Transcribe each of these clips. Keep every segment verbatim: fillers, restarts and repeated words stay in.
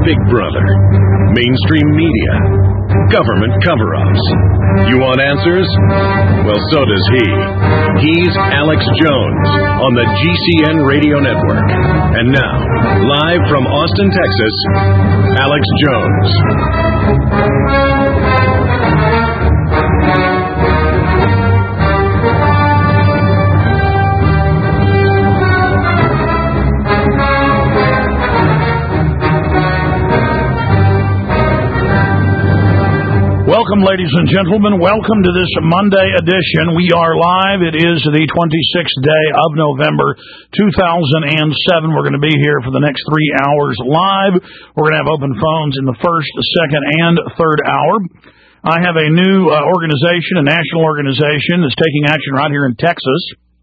Big Brother, mainstream media, government cover-ups. You want answers? Well, so does he. He's Alex Jones on the G C N Radio Network. And now, live from Austin, Texas, Alex Jones. Welcome, ladies and gentlemen. Welcome to this Monday edition. We are live. It is the twenty-sixth day of November, two thousand seven. We're going to be here for the next three hours live. We're going to have open phones in the first, second, and third hour. I have a new uh, organization, a national organization that's taking action right here in Texas.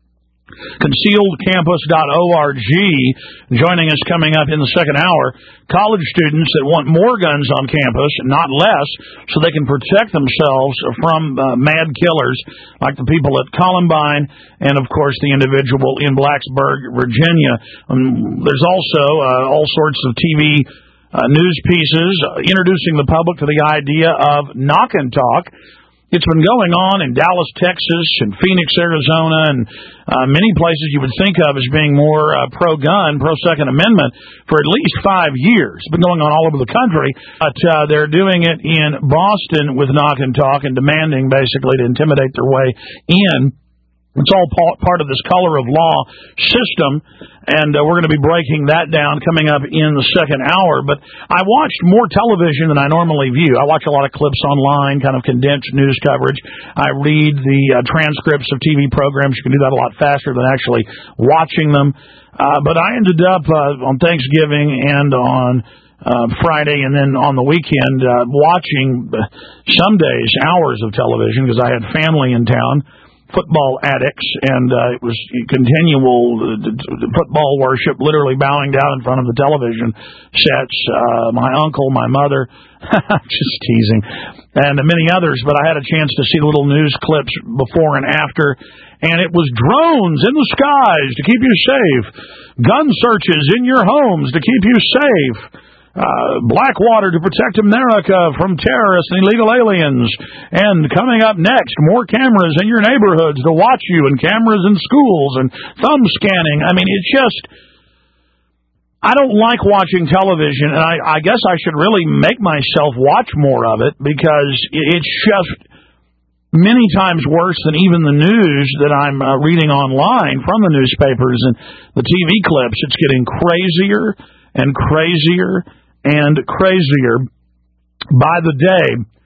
concealed campus dot org. Joining us coming up in the second hour, college students that want more guns on campus, not less, so they can protect themselves from uh, mad killers like the people at Columbine and, of course, the individual in Blacksburg, Virginia. Um, there's also uh, all sorts of T V uh, news pieces uh, introducing the public to the idea of knock and talk. It's been going on in Dallas, Texas, and Phoenix, Arizona, and uh, many places you would think of as being more uh, pro-gun, pro-Second Amendment for at least five years. It's been going on all over the country, but uh, they're doing it in Boston with knock and talk and demanding basically to intimidate their way in. It's all part of this color of law system, and uh, we're going to be breaking that down coming up in the second hour. But I watched more television than I normally view. I watch a lot of clips online, kind of condensed news coverage. I read the uh, transcripts of T V programs. You can do that a lot faster than actually watching them. Uh, but I ended up uh, on Thanksgiving and on Uh, Friday and then on the weekend uh, watching uh, some days hours of television because I had family in town, football addicts, and uh, it was continual uh, football worship, literally bowing down in front of the television sets. Uh, my uncle, my mother, just teasing, and many others, but I had a chance to see little news clips before and after, and it was drones in the skies to keep you safe, gun searches in your homes to keep you safe, Uh, Blackwater to protect America from terrorists and illegal aliens. And coming up next, more cameras in your neighborhoods to watch you, and cameras in schools, and thumb scanning. I mean, it's just, I don't like watching television, and I, I guess I should really make myself watch more of it, because it's just many times worse than even the news that I'm uh, reading online from the newspapers and the T V clips. It's getting crazier and crazier and crazier by the day.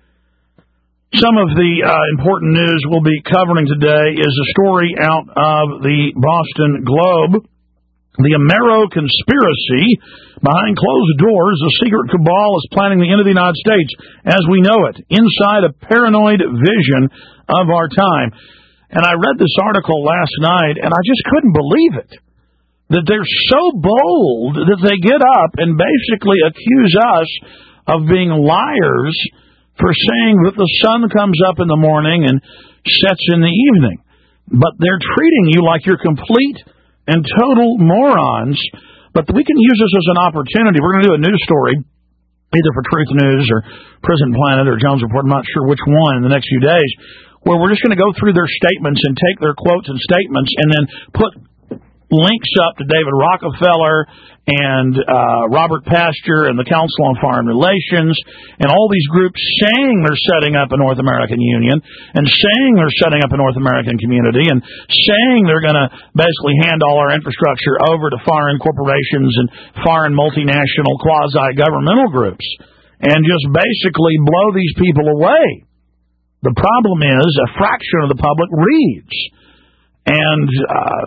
Some of the uh, important news we'll be covering today is a story out of the Boston Globe. The Amero conspiracy. Behind closed doors, a secret cabal is planning the end of the United States as we know it, inside a paranoid vision of our time. And I read this article last night, and I just couldn't believe it. That they're so bold that they get up and basically accuse us of being liars for saying that the sun comes up in the morning and sets in the evening. But they're treating you like you're complete and total morons. But we can use this as an opportunity. We're going to do a news story, either for Truth News or Prison Planet or Jones Report, I'm not sure which one, in the next few days, where we're just going to go through their statements and take their quotes and statements and then put links up to David Rockefeller and uh, Robert Pastor and the Council on Foreign Relations and all these groups saying they're setting up a North American Union and saying they're setting up a North American community and saying they're going to basically hand all our infrastructure over to foreign corporations and foreign multinational quasi-governmental groups and just basically blow these people away. The problem is a fraction of the public reads. And Uh,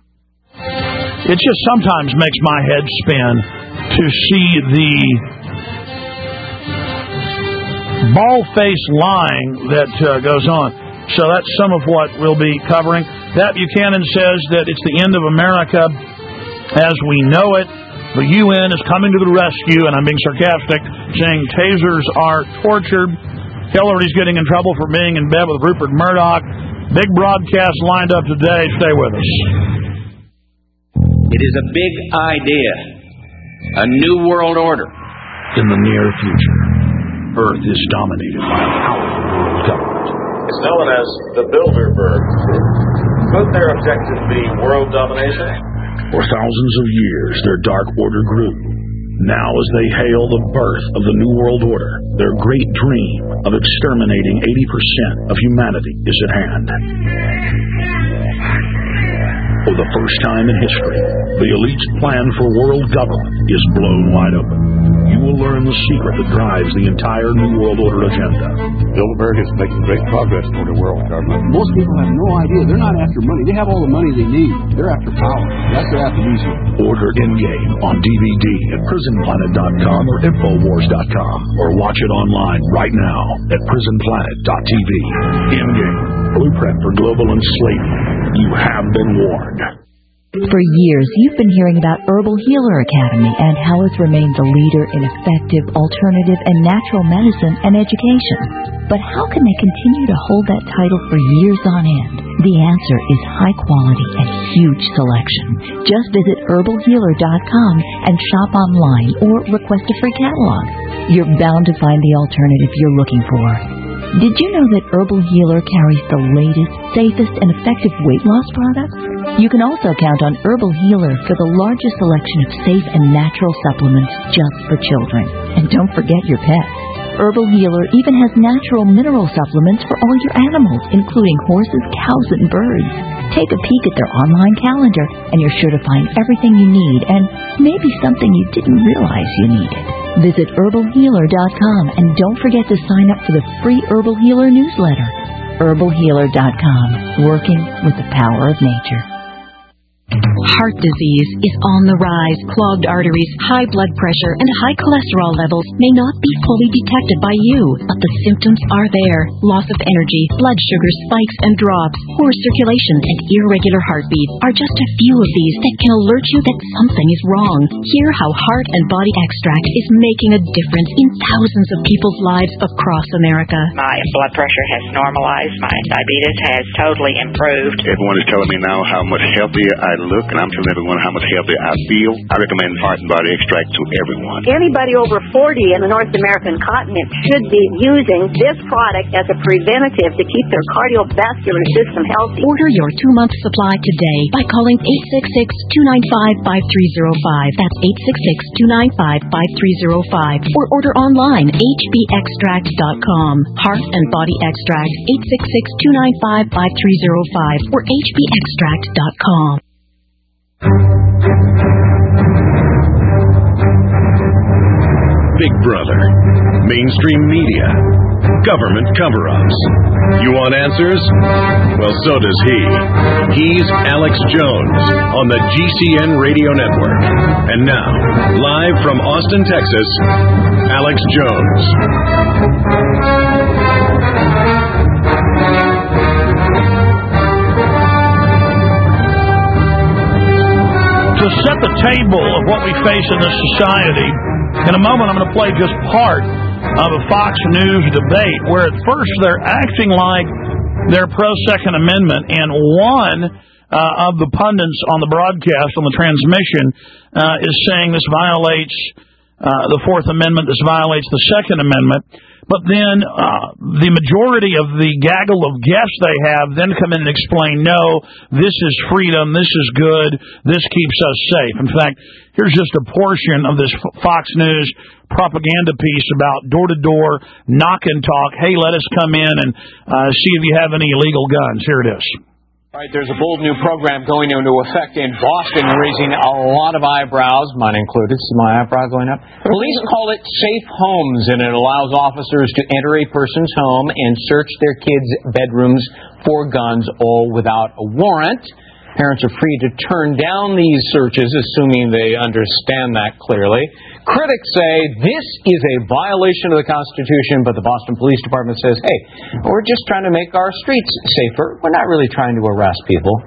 it just sometimes makes my head spin to see the bald-faced lying that uh, goes on. So that's some of what we'll be covering. Pat Buchanan says that it's the end of America as we know it. The U N is coming to the rescue, and I'm being sarcastic, saying tasers are tortured. Hillary's getting in trouble for being in bed with Rupert Murdoch. Big broadcast lined up today. Stay with us. It is a big idea, a new world order, in the near future, Earth is dominated by a powerful world government. It's known as the Bilderberg Group. Could their objective be world domination? For thousands of years, their Dark Order grew. Now, as they hail the birth of the New World Order, their great dream of exterminating eighty percent of humanity is at hand. For the first time in history, the elite's plan for world government is blown wide open. You will learn the secret that drives the entire New World Order agenda. Bilderberg is making great progress toward a world government. Most people have no idea. They're not after money. They have all the money they need. They're after power. That's their after Order Endgame on D V D at prison planet dot com or infowars dot com, or watch it online right now at prison planet dot t v. Endgame, blueprint for global enslavement. You have been warned. For years, you've been hearing about Herbal Healer Academy and how it's remained the leader in effective, alternative, and natural medicine and education. But how can they continue to hold that title for years on end? The answer is high quality and huge selection. Just visit herbal healer dot com and shop online or request a free catalog. You're bound to find the alternative you're looking for. Did you know that Herbal Healer carries the latest, safest, and effective weight loss products? You can also count on Herbal Healer for the largest selection of safe and natural supplements just for children. And don't forget your pets. Herbal Healer even has natural mineral supplements for all your animals, including horses, cows, and birds. Take a peek at their online calendar, and you're sure to find everything you need, and maybe something you didn't realize you needed. Visit herbal healer dot com, and don't forget to sign up for the free Herbal Healer newsletter. herbal healer dot com, working with the power of nature. Heart disease is on the rise. Clogged arteries, high blood pressure, and high cholesterol levels may not be fully detected by you, but the symptoms are there. Loss of energy, blood sugar spikes and drops, poor circulation, and irregular heartbeat are just a few of these that can alert you that something is wrong. Hear how Heart and Body Extract is making a difference in thousands of people's lives across America. My blood pressure has normalized. My diabetes has totally improved. Everyone is telling me now how much healthier I look, and I'm telling everyone how much healthier I feel. I recommend Heart and Body Extract to everyone. Anybody over forty in the North American continent should be using this product as a preventative to keep their cardiovascular system healthy. Order your two-month supply today by calling eight six six, two nine five, five three zero five. That's eight six six, two nine five, five three zero five. Or order online, h b extract dot com. Heart and Body Extract, eight six six, two nine five, five three zero five or h b extract dot com. Big Brother, mainstream media, government cover-ups. You want answers? Well, so does he. He's Alex Jones on the G C N Radio Network. And now, live from Austin, Texas, Alex Jones. To set the table of what we face in this society, in a moment I'm going to play just part of a Fox News debate where at first they're acting like they're pro-Second Amendment, and one uh, of the pundits on the broadcast, on the transmission, uh, is saying this violates uh, the Fourth Amendment, this violates the Second Amendment. But then uh, the majority of the gaggle of guests they have then come in and explain, no, this is freedom, this is good, this keeps us safe. In fact, here's just a portion of this Fox News propaganda piece about door-to-door, knock and talk. Hey, let us come in and uh, see if you have any illegal guns. Here it is. All right, there's a bold new program going into effect in Boston, raising a lot of eyebrows, mine included. See my eyebrow going up? Police call it Safe Homes, and it allows officers to enter a person's home and search their kids' bedrooms for guns, all without a warrant. Parents are free to turn down these searches, assuming they understand that clearly. Critics say this is a violation of the Constitution, but the Boston Police Department says, hey, we're just trying to make our streets safer. We're not really trying to arrest people.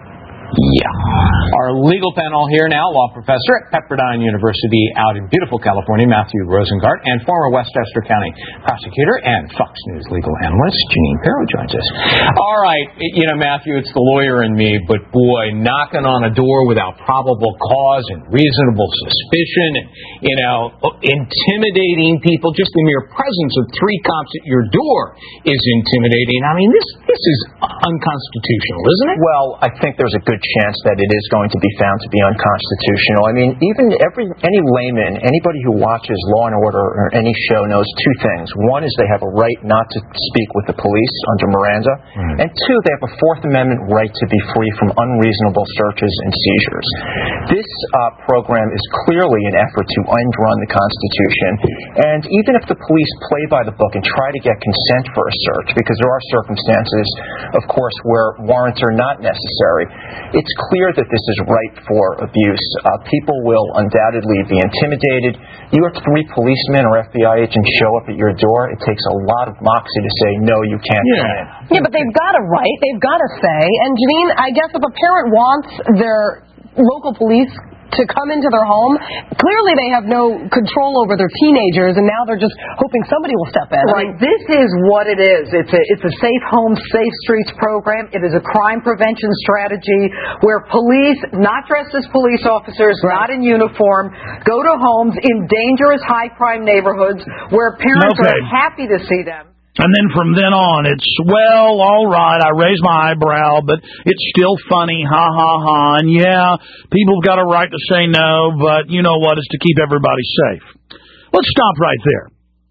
Yeah. Our legal panel here now, law professor at Pepperdine University out in beautiful California, Matthew Rosengart, and former Westchester County prosecutor and Fox News legal analyst, Janine Pirro, joins us. All right, you know, Matthew, it's the lawyer in me, but boy, knocking on a door without probable cause and reasonable suspicion, and, you know, intimidating people, just the mere presence of three cops at your door is intimidating. I mean, this, this is unconstitutional, isn't it? Well, I think there's a good chance that it is going to be found to be unconstitutional. I mean, even every any layman, anybody who watches Law and Order or any show knows two things. One is they have a right not to speak with the police under Miranda, mm. and two, they have a Fourth Amendment right to be free from unreasonable searches and seizures. This uh, program is clearly an effort to end-run the Constitution, and even if the police play by the book and try to get consent for a search, because there are circumstances, of course, where warrants are not necessary, it's clear that this is ripe for abuse. Uh, people will undoubtedly be intimidated. You have three policemen or F B I agents show up at your door, it takes a lot of moxie to say, no, you can't yeah. come in. Yeah, but they've got a right, they've got a say. And Janine, I guess if a parent wants their local police to come into their home, clearly they have no control over their teenagers, and now they're just hoping somebody will step in. Right. I mean, this is what it is. It's a, it's a Safe Homes, Safe Streets program. It is a crime prevention strategy where police, not dressed as police officers, right. not in uniform, go to homes in dangerous high-crime neighborhoods where parents okay. are happy to see them. And then from then on, it's, well, all right, I raise my eyebrow, but it's still funny, ha, ha, ha. And, yeah, people have got a right to say no, but you know what? It's to keep everybody safe. Let's stop right there.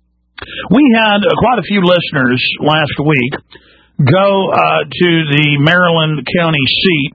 We had uh, quite a few listeners last week go uh, to the Maryland County seat,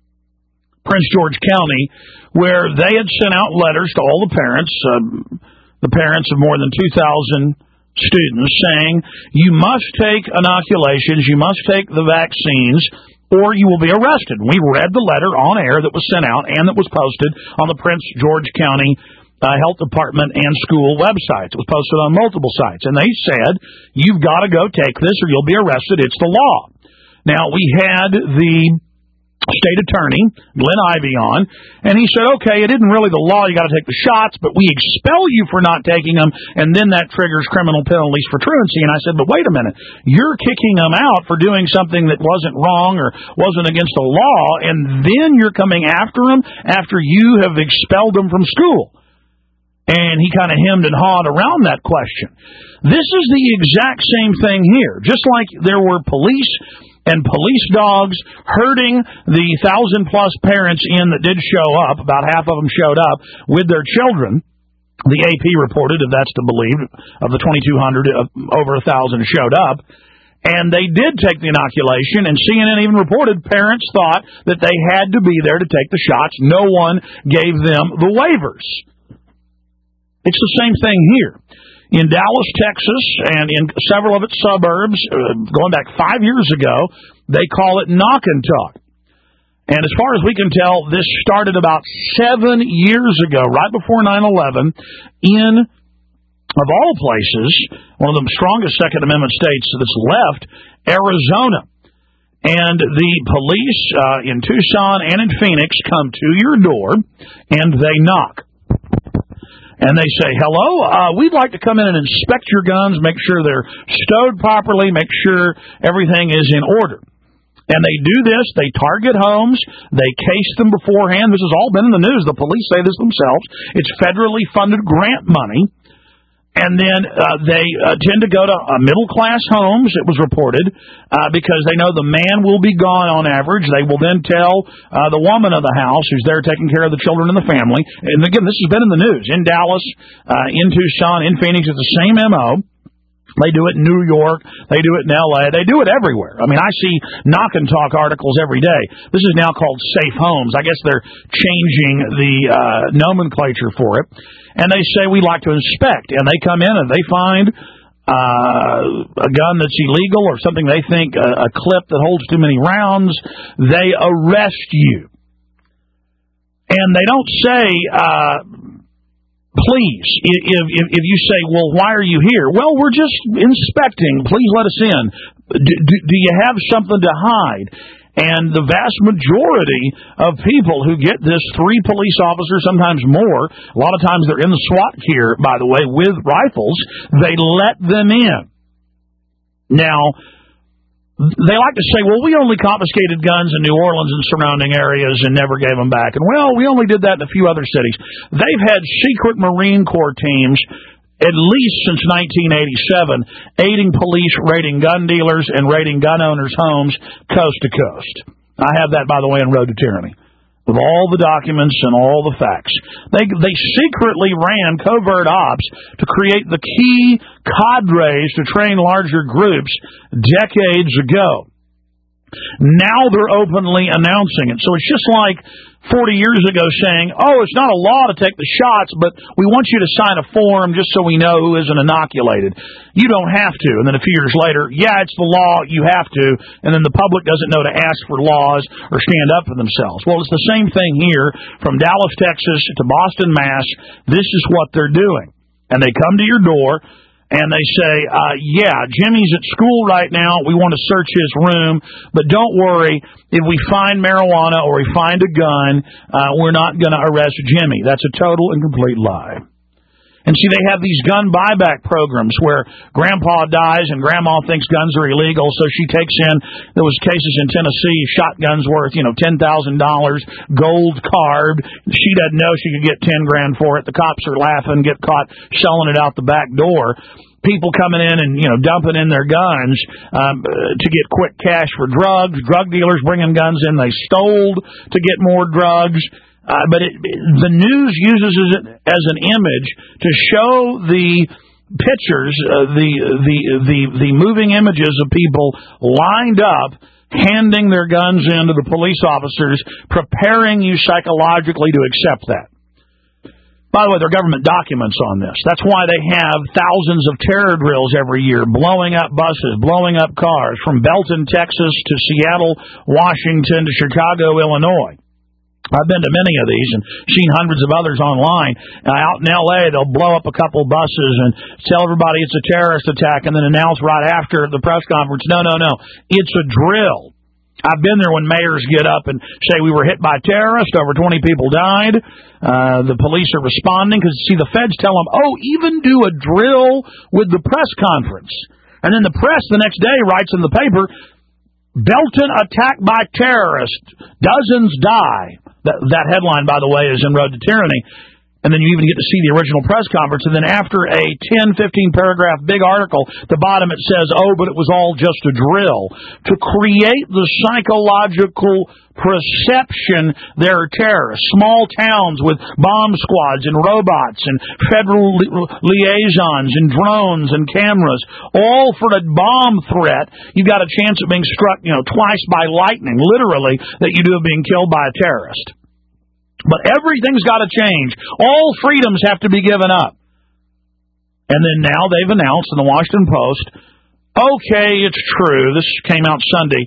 Prince George County, where they had sent out letters to all the parents, uh, the parents of more than two thousand students, saying you must take inoculations, you must take the vaccines, or you will be arrested. We read the letter on air that was sent out and that was posted on the Prince George County uh, Health Department and school websites. It was posted on multiple sites, and they said, you've got to go take this or you'll be arrested. It's the law. Now, we had the state attorney, Glenn Ivey, on, and he said, okay, it isn't really the law, you got to take the shots, but we expel you for not taking them, and then that triggers criminal penalties for truancy. And I said, but wait a minute, you're kicking them out for doing something that wasn't wrong or wasn't against the law, and then you're coming after them after you have expelled them from school. And he kind of hemmed and hawed around that question. This is the exact same thing here. Just like there were police and police dogs herding the thousand-plus parents in that did show up, about half of them showed up, with their children. The A P reported, if that's to believe, of the twenty-two hundred, over one thousand showed up. And they did take the inoculation, and C N N even reported parents thought that they had to be there to take the shots. No one gave them the waivers. It's the same thing here. In Dallas, Texas, and in several of its suburbs, uh, going back five years ago, they call it knock and talk. And as far as we can tell, this started about seven years ago, right before nine eleven, in, of all places, one of the strongest Second Amendment states that's left, Arizona. And the police uh, in Tucson and in Phoenix come to your door, and they knock. And they say, hello, uh, we'd like to come in and inspect your guns, make sure they're stowed properly, make sure everything is in order. And they do this, they target homes, they case them beforehand. This has all been in the news. The police say this themselves. It's federally funded grant money. And then uh, they uh, tend to go to uh, middle-class homes, it was reported, uh, because they know the man will be gone on average. They will then tell uh, the woman of the house who's there taking care of the children and the family. And again, this has been in the news. In Dallas, uh, in Tucson, in Phoenix, it's the same M O. They do it in New York. They do it in L A. They do it everywhere. I mean, I see knock and talk articles every day. This is now called Safe Homes. I guess they're changing the uh, nomenclature for it. And they say, we'd like to inspect. And they come in and they find uh, a gun that's illegal or something they think, a, a clip that holds too many rounds. They arrest you. And they don't say, uh, please, if, if, if you say, well, why are you here? Well, we're just inspecting. Please let us in. Do, do, do you have something to hide? And the vast majority of people who get this, three police officers, sometimes more, a lot of times they're in the SWAT gear, by the way, with rifles, they let them in. Now, they like to say, well, we only confiscated guns in New Orleans and surrounding areas and never gave them back. And, well, we only did that in a few other cities. They've had secret Marine Corps teams, at least since nineteen eighty-seven, aiding police, raiding gun dealers, and raiding gun owners' homes coast to coast. I have that, by the way, in Road to Tyranny, with all the documents and all the facts. They they secretly ran covert ops to create the key cadres to train larger groups decades ago. Now they're openly announcing it. So it's just like forty years ago saying, oh, it's not a law to take the shots, but we want you to sign a form just so we know who isn't inoculated. You don't have to. And then a few years later, yeah, it's the law, you have to. And then the public doesn't know to ask for laws or stand up for themselves. Well, it's the same thing here from Dallas, Texas to Boston, Mass. This is what they're doing. And they come to your door and they say, uh, yeah, Jimmy's at school right now. We want to search his room. But don't worry, if we find marijuana or we find a gun, uh, we're not going to arrest Jimmy. That's a total and complete lie. And see, they have these gun buyback programs where grandpa dies and grandma thinks guns are illegal, so she takes in, there was cases in Tennessee, shotguns worth, you know, ten thousand dollars, gold carved. She doesn't know she could get ten grand for it. The cops are laughing, get caught selling it out the back door. People coming in and, you know, dumping in their guns um, to get quick cash for drugs. Drug dealers bringing guns in they stole to get more drugs. Uh, but it, the news uses it as an image to show the pictures, uh, the, the the the moving images of people lined up, handing their guns in to the police officers, preparing you psychologically to accept that. By the way, there are government documents on this. That's why they have thousands of terror drills every year, blowing up buses, blowing up cars, from Belton, Texas, to Seattle, Washington, to Chicago, Illinois. I've been to many of these and seen hundreds of others online. Uh, out in L A, they'll blow up a couple buses and tell everybody it's a terrorist attack and then announce right after the press conference, no, no, no, it's a drill. I've been there when mayors get up and say we were hit by terrorists, over twenty people died. Uh, the police are responding because, see, the feds tell them, oh, even do a drill with the press conference. And then the press the next day writes in the paper, Belton attacked by terrorists, dozens die. That, that headline, by the way, is in Road to Tyranny. And then you even get to see the original press conference. And then after a ten, fifteen paragraph big article, at the bottom it says, oh, but it was all just a drill. To create the psychological perception there are terrorists. Small towns with bomb squads and robots and federal li- liaisons and drones and cameras, all for a bomb threat. You've got a chance of being struck, you know, twice by lightning, literally, that you do of being killed by a terrorist. But everything's got to change. All freedoms have to be given up. And then now they've announced in the Washington Post, okay, it's true. This came out Sunday.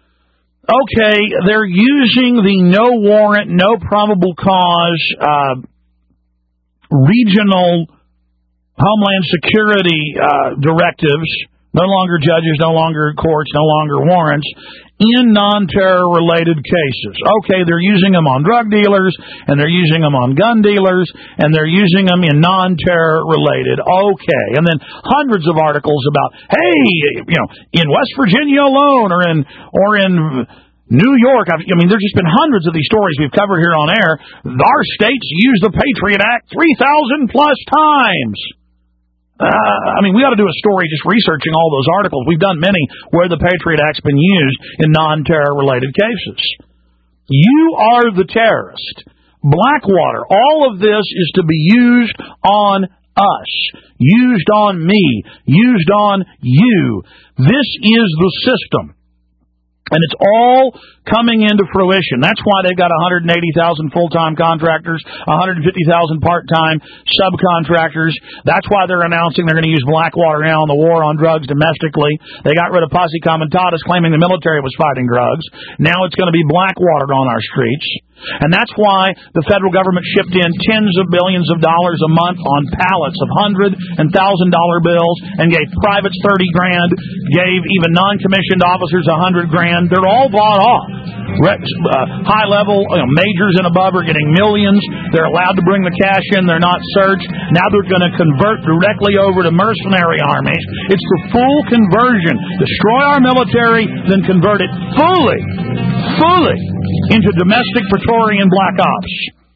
Okay, they're using the no warrant, no probable cause, uh, regional Homeland Security uh, directives, no longer judges, no longer courts, no longer warrants, in non-terror related cases. Okay, they're using them on drug dealers, and they're using them on gun dealers, and they're using them in non-terror related. Okay, and then hundreds of articles about, hey, you know, in West Virginia alone, or in or in New York. I mean, there's just been hundreds of these stories we've covered here on air. Our states use the Patriot Act three thousand plus times. Uh, I mean, we ought to do a story just researching all those articles. We've done many where the Patriot Act's been used in non-terror related cases. You are the terrorist. Blackwater, all of this is to be used on us, used on me, used on you. This is the system. And it's all coming into fruition. That's why they've got one hundred eighty thousand full-time contractors, one hundred fifty thousand part-time subcontractors. That's why they're announcing they're going to use Blackwater now in the war on drugs domestically. They got rid of Posse Comitatus, claiming the military was fighting drugs. Now it's going to be Blackwater on our streets. And that's why the federal government shipped in tens of billions of dollars a month on pallets of hundred and thousand dollar bills and gave privates thirty grand, gave even non-commissioned officers a hundred grand. They're all bought off. Rex, uh, high-level you know, majors and above are getting millions. They're allowed to bring the cash in. They're not searched. Now they're going to convert directly over to mercenary armies. It's the full conversion. Destroy our military, then convert it fully, fully into domestic Praetorian black ops.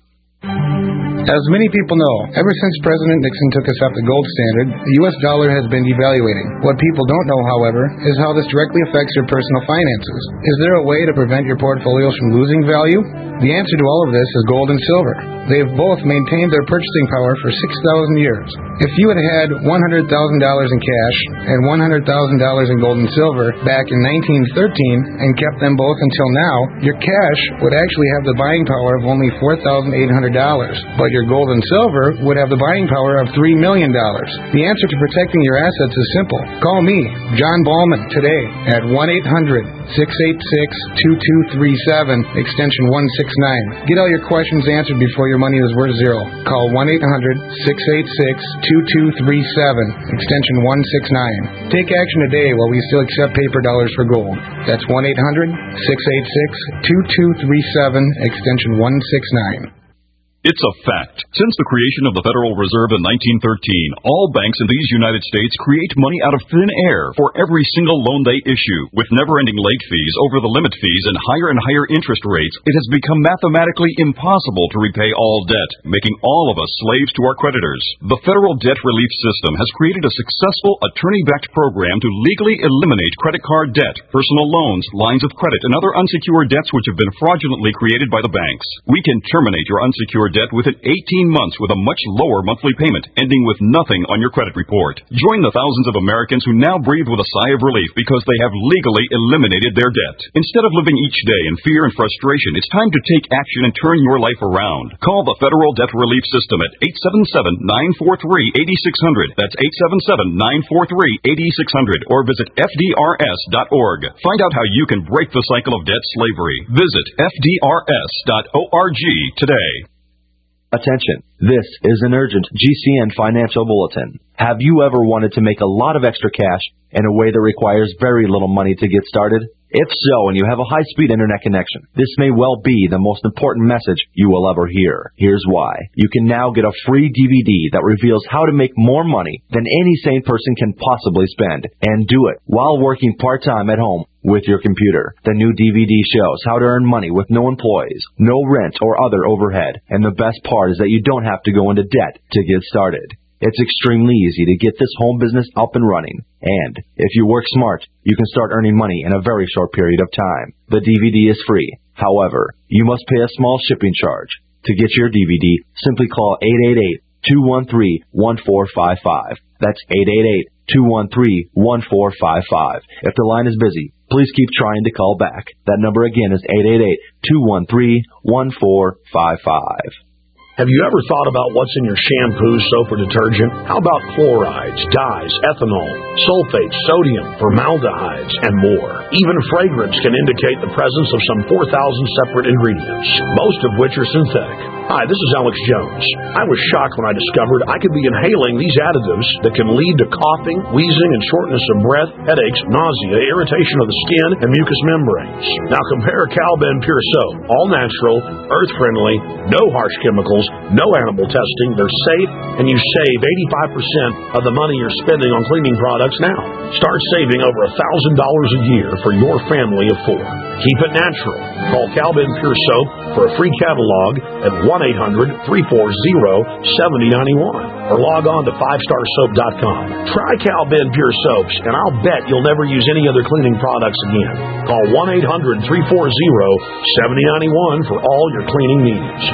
As many people know, ever since President Nixon took us off the gold standard, the U S dollar has been devaluating. What people don't know, however, is how this directly affects your personal finances. Is there a way to prevent your portfolios from losing value? The answer to all of this is gold and silver. They have both maintained their purchasing power for six thousand years. If you had had one hundred thousand dollars in cash and one hundred thousand dollars in gold and silver back in nineteen thirteen and kept them both until now, your cash would actually have the buying power of only four thousand eight hundred dollars, but your gold and silver would have the buying power of three million dollars. The answer to protecting your assets is simple. Call me, John Ballman, today at one eight hundred, six eight six, two two three seven, extension one six nine. Get all your questions answered before your money is worth zero. Call one eight hundred, six eight six, two two three seven, extension one six nine. Take action today while we still accept paper dollars for gold. That's one eight hundred, six eight six, two two three seven, extension one six nine. It's a fact. Since the creation of the Federal Reserve in nineteen thirteen, all banks in these United States create money out of thin air for every single loan they issue. With never-ending late fees, over-the-limit fees, and higher and higher interest rates, it has become mathematically impossible to repay all debt, making all of us slaves to our creditors. The Federal Debt Relief System has created a successful attorney-backed program to legally eliminate credit card debt, personal loans, lines of credit, and other unsecured debts which have been fraudulently created by the banks. We can terminate your unsecured debt within eighteen months with a much lower monthly payment, ending with nothing on your credit report. Join the thousands of Americans who now breathe with a sigh of relief because they have legally eliminated their debt. Instead of living each day in fear and frustration, it's time to take action and turn your life around. Call the Federal Debt Relief System at eight seven seven, nine four three, eight six zero zero. That's eight seven seven, nine four three, eight six zero zero. Or visit F D R S dot org. Find out how you can break the cycle of debt slavery. Visit F D R S dot org today. Attention, this is an urgent G C N financial bulletin. Have you ever wanted to make a lot of extra cash in a way that requires very little money to get started? If so, and you have a high-speed internet connection, this may well be the most important message you will ever hear. Here's why. You can now get a free D V D that reveals how to make more money than any sane person can possibly spend, and do it while working part-time at home with your computer. The new D V D shows how to earn money with no employees, no rent or other overhead, and the best part is that you don't have to go into debt to get started. It's extremely easy to get this home business up and running. And if you work smart, you can start earning money in a very short period of time. The D V D is free. However, you must pay a small shipping charge. To get your D V D, simply call eight eight eight, two one three, one four five five. That's eight eight eight, two one three, one four five five. If the line is busy, please keep trying to call back. That number again is eight eight eight, two one three, one four five five. Have you ever thought about what's in your shampoo, soap, or detergent? How about chlorides, dyes, ethanol, sulfates, sodium, formaldehydes, and more? Even fragrance can indicate the presence of some four thousand separate ingredients, most of which are synthetic. Hi, this is Alex Jones. I was shocked when I discovered I could be inhaling these additives that can lead to coughing, wheezing, and shortness of breath, headaches, nausea, irritation of the skin, and mucous membranes. Now compare Calben Pure Soap. All natural, earth-friendly, no harsh chemicals, no animal testing, they're safe, and you save eighty-five percent of the money you're spending on cleaning products now. Start saving over one thousand dollars a year for your family of four. Keep it natural. Call Calben Pure Soap for a free catalog at one eight hundred, three four zero, seven zero nine one or log on to five star soap dot com. Try Calben Pure Soaps, and I'll bet you'll never use any other cleaning products again. Call one eight hundred, three four zero, seven zero nine one for all your cleaning needs.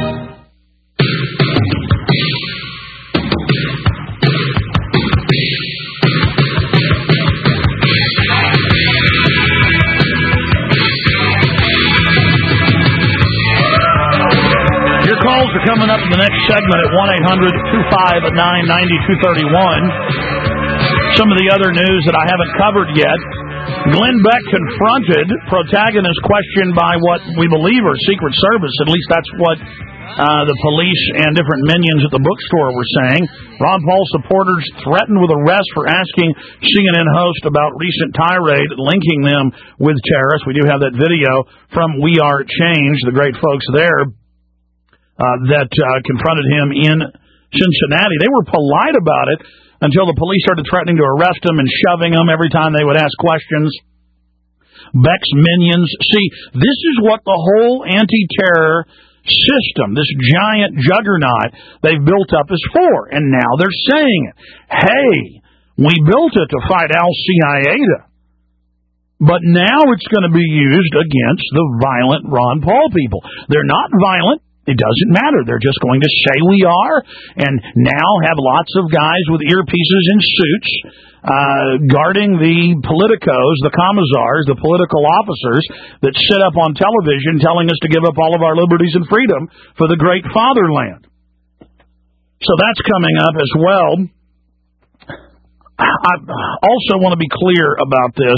Calls are coming up in the next segment at one eight hundred, two five nine, nine two three one. Some of the other news that I haven't covered yet. Glenn Beck confronted protagonist questioned by what we believe are Secret Service. At least that's what uh, the police and different minions at the bookstore were saying. Ron Paul supporters threatened with arrest for asking C N N host about recent tirade linking them with terrorists. We do have that video from We Are Change, the great folks there uh, that uh, confronted him in Cincinnati. They were polite about it until the police started threatening to arrest him and shoving him every time they would ask questions. Beck's minions. See, this is what the whole anti-terror system, this giant juggernaut they've built up is for. And now they're saying it. Hey, we built it to fight Al-Qaeda. But now it's going to be used against the violent Ron Paul people. They're not violent. It doesn't matter. They're just going to say we are, and now have lots of guys with earpieces and suits uh, guarding the politicos, the commissars, the political officers that sit up on television telling us to give up all of our liberties and freedom for the great fatherland. So that's coming up as well. I also want to be clear about this.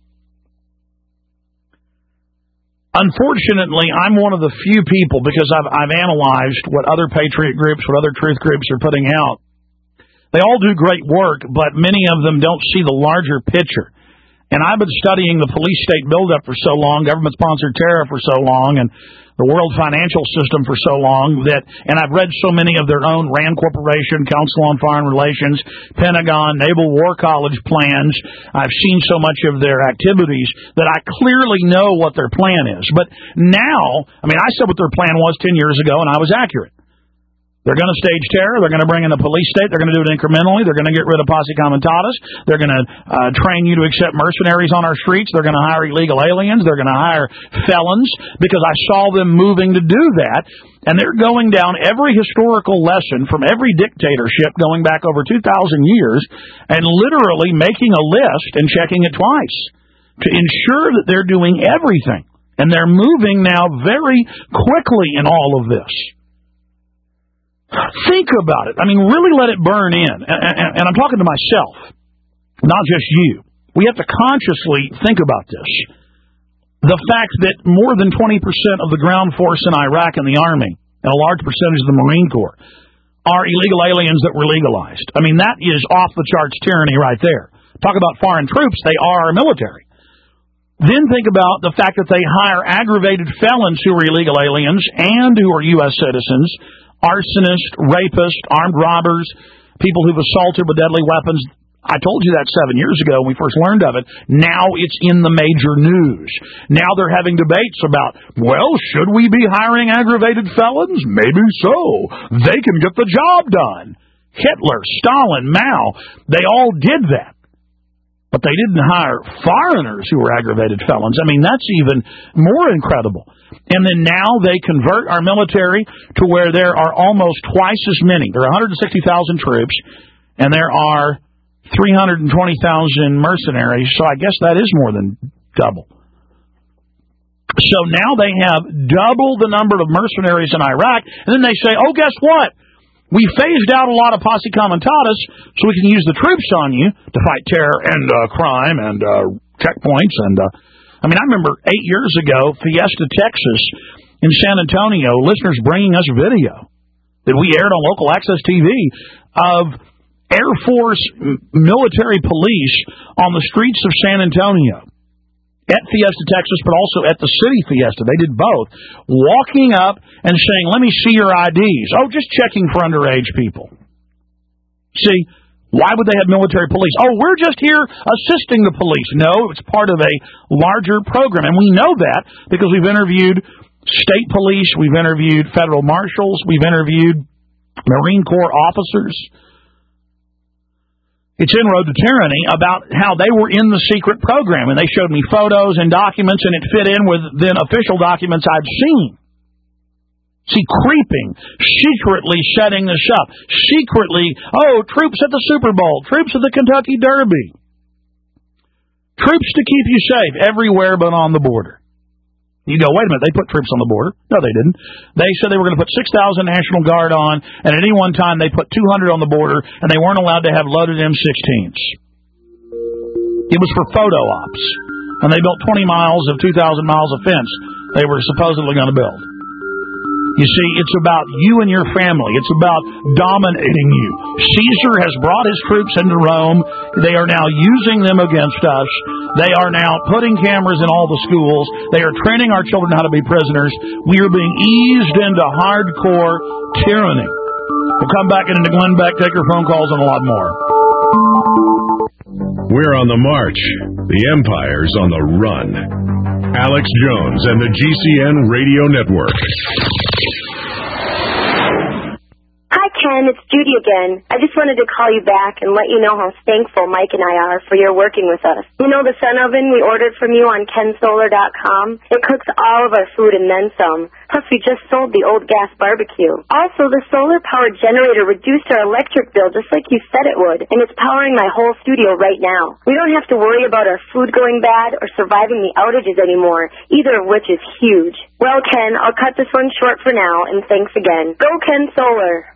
Unfortunately, I'm one of the few people, because I've, I've analyzed what other patriot groups, what other truth groups are putting out. They all do great work, but many of them don't see the larger picture. And I've been studying the police-state buildup for so long, government-sponsored terror for so long, and the world financial system for so long that, and I've read so many of their own RAND Corporation, Council on Foreign Relations, Pentagon, Naval War College plans. I've seen so much of their activities that I clearly know what their plan is. But now, I mean, I said what their plan was ten years ago, and I was accurate. They're going to stage terror. They're going to bring in the police state. They're going to do it incrementally. They're going to get rid of posse comitatus. They're going to uh, train you to accept mercenaries on our streets. They're going to hire illegal aliens. They're going to hire felons, because I saw them moving to do that. And they're going down every historical lesson from every dictatorship going back over two thousand years and literally making a list and checking it twice to ensure that they're doing everything. And they're moving now very quickly in all of this. Think about it. I mean, really let it burn in. And, and, and I'm talking to myself, not just you. We have to consciously think about this. The fact that more than twenty percent of the ground force in Iraq and the Army, and a large percentage of the Marine Corps, are illegal aliens that were legalized. I mean, that is off-the-charts tyranny right there. Talk about foreign troops. They are our military. Then think about the fact that they hire aggravated felons who are illegal aliens and who are U S citizens, arsonists, rapists, armed robbers, people who've assaulted with deadly weapons. I told you that seven years ago when we first learned of it. Now it's in the major news. Now they're having debates about, well, should we be hiring aggravated felons? Maybe so. They can get the job done. Hitler, Stalin, Mao, they all did that. But they didn't hire foreigners who were aggravated felons. I mean, that's even more incredible. And then now they convert our military to where there are almost twice as many. There are one hundred sixty thousand troops, and there are three hundred twenty thousand mercenaries, so I guess that is more than double. So now they have double the number of mercenaries in Iraq, and then they say, oh, guess what? We phased out a lot of posse comitatus so we can use the troops on you to fight terror and uh, crime and uh, checkpoints. And uh, I mean, I remember eight years ago, Fiesta, Texas, in San Antonio, listeners bringing us video that we aired on local access T V of Air Force military police on the streets of San Antonio at Fiesta, Texas, but also at the city Fiesta. They did both. Walking up and saying, let me see your I Ds. Oh, just checking for underage people. See, why would they have military police? Oh, we're just here assisting the police. No, it's part of a larger program. And we know that because we've interviewed state police, we've interviewed federal marshals, we've interviewed Marine Corps officers. It's in Road to Tyranny about how they were in the secret program, and they showed me photos and documents, and it fit in with then official documents I'd seen. See, creeping, secretly setting this up, secretly, oh, troops at the Super Bowl, troops at the Kentucky Derby, troops to keep you safe everywhere but on the border. You go, wait a minute, they put troops on the border. No, they didn't. They said they were going to put six thousand National Guard on, and at any one time they put two hundred on the border, and they weren't allowed to have loaded M sixteens. It was for photo ops. And they built twenty miles of two thousand miles of fence they were supposedly going to build. You see, it's about you and your family. It's about dominating you. Caesar has brought his troops into Rome. They are now using them against us. They are now putting cameras in all the schools. They are training our children how to be prisoners. We are being eased into hardcore tyranny. We'll come back into Glenn Beck, take your phone calls, and a lot more. We're on the march. The Empire's on the run. Alex Jones and the G C N Radio Network. Hi, Ken. It's Judy again. I just wanted to call you back and let you know how thankful Mike and I are for your working with us. You know the sun oven we ordered from you on ken solar dot com? It cooks all of our food and then some. Plus, we just sold the old gas barbecue. Also, the solar-powered generator reduced our electric bill just like you said it would, and it's powering my whole studio right now. We don't have to worry about our food going bad or surviving the outages anymore, either of which is huge. Well, Ken, I'll cut this one short for now, and thanks again. Go Ken Solar!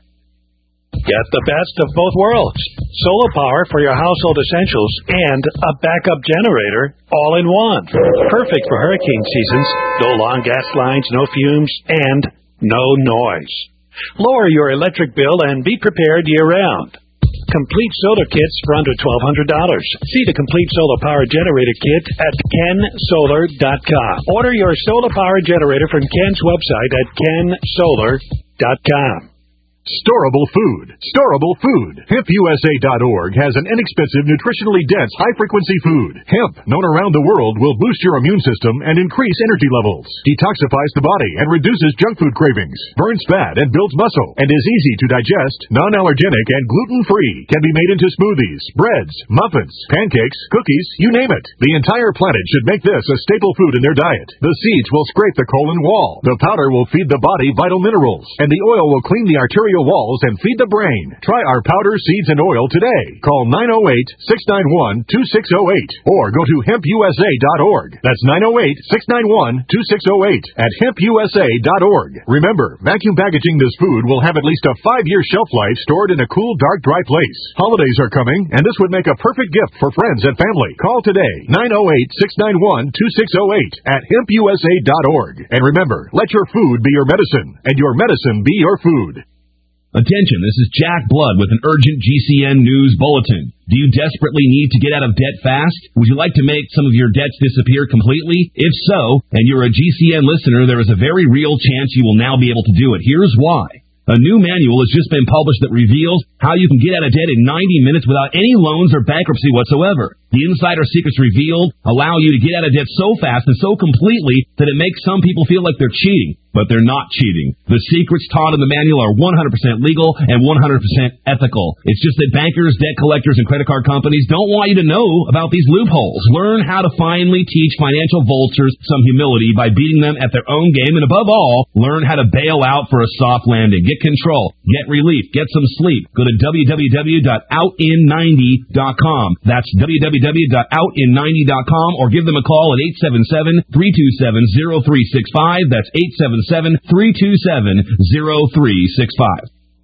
Get the best of both worlds. Solar power for your household essentials and a backup generator all in one. Perfect for hurricane seasons. No long gas lines, no fumes, and no noise. Lower your electric bill and be prepared year-round. Complete solar kits for under twelve hundred dollars. See the complete solar power generator kit at ken solar dot com. Order your solar power generator from Ken's website at ken solar dot com. Storable food. Storable food. hemp u s a dot org has an inexpensive, nutritionally dense, high-frequency food. Hemp, known around the world, will boost your immune system and increase energy levels, detoxifies the body and reduces junk food cravings, burns fat and builds muscle, and is easy to digest, non-allergenic, and gluten-free. Can be made into smoothies, breads, muffins, pancakes, cookies, you name it. The entire planet should make this a staple food in their diet. The seeds will scrape the colon wall. The powder will feed the body vital minerals, and the oil will clean the arterial walls and feed the brain. Try our powder, seeds, and oil today. Call nine oh eight, six nine one, two six oh eight or go to hemp u s a dot org. That's nine oh eight, six nine one, two six oh eight at hemp u s a dot org. Remember, vacuum packaging this food will have at least a five-year shelf life stored in a cool, dark, dry place. Holidays are coming, and this would make a perfect gift for friends and family. Call today, nine oh eight, six nine one, two six oh eight at hemp u s a dot org. And remember, let your food be your medicine, and your medicine be your food. Attention, this is Jack Blood with an urgent G C N News Bulletin. Do you desperately need to get out of debt fast? Would you like to make some of your debts disappear completely? If so, and you're a G C N listener, there is a very real chance you will now be able to do it. Here's why. A new manual has just been published that reveals how you can get out of debt in ninety minutes without any loans or bankruptcy whatsoever. The insider secrets revealed allow you to get out of debt so fast and so completely that it makes some people feel like they're cheating, but they're not cheating. The secrets taught in the manual are one hundred percent legal and one hundred percent ethical. It's just that bankers, debt collectors, and credit card companies don't want you to know about these loopholes. Learn how to finally teach financial vultures some humility by beating them at their own game, and above all, learn how to bail out for a soft landing. Get control, get relief, get some sleep. Go to w w w dot out in ninety dot com. That's w w w dot out in ninety dot com, or give them a call at eight seven seven, three two seven, zero three six five. That's eight seven seven, three two seven, zero three six five.